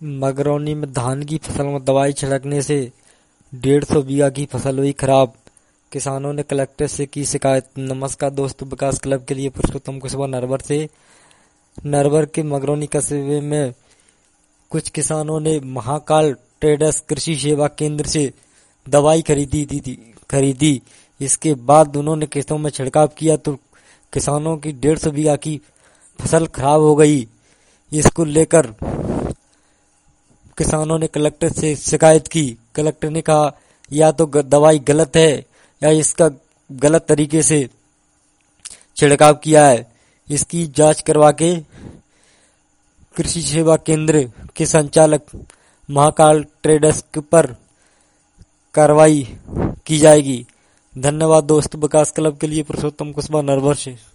मगरौनी में धान की फसल में दवाई छिड़कने से 150 बीघा की फसल हुई खराब। किसानों ने कलेक्टर से की शिकायत। नमस्कार दोस्तों, विकास क्लब के लिए पुरुषोत्तम कुशवाहा नरवर से। नरवर के मगरौनी कस्बे में कुछ किसानों ने महाकाल ट्रेडर्स कृषि सेवा केंद्र से दवाई खरीदी। इसके बाद उन्होंने खेतों में छिड़काव किया तो किसानों की 150 बीघा की फसल खराब हो गई। इसको लेकर किसानों ने कलेक्टर से शिकायत की। कलेक्टर ने कहा या तो दवाई गलत है या इसका गलत तरीके से छिड़काव किया है। इसकी जांच करवा के कृषि सेवा केंद्र के संचालक महाकाल ट्रेडर्स पर कार्रवाई की जाएगी। धन्यवाद दोस्तों, विकास क्लब के लिए पुरुषोत्तम कुशवाहा नरवर से।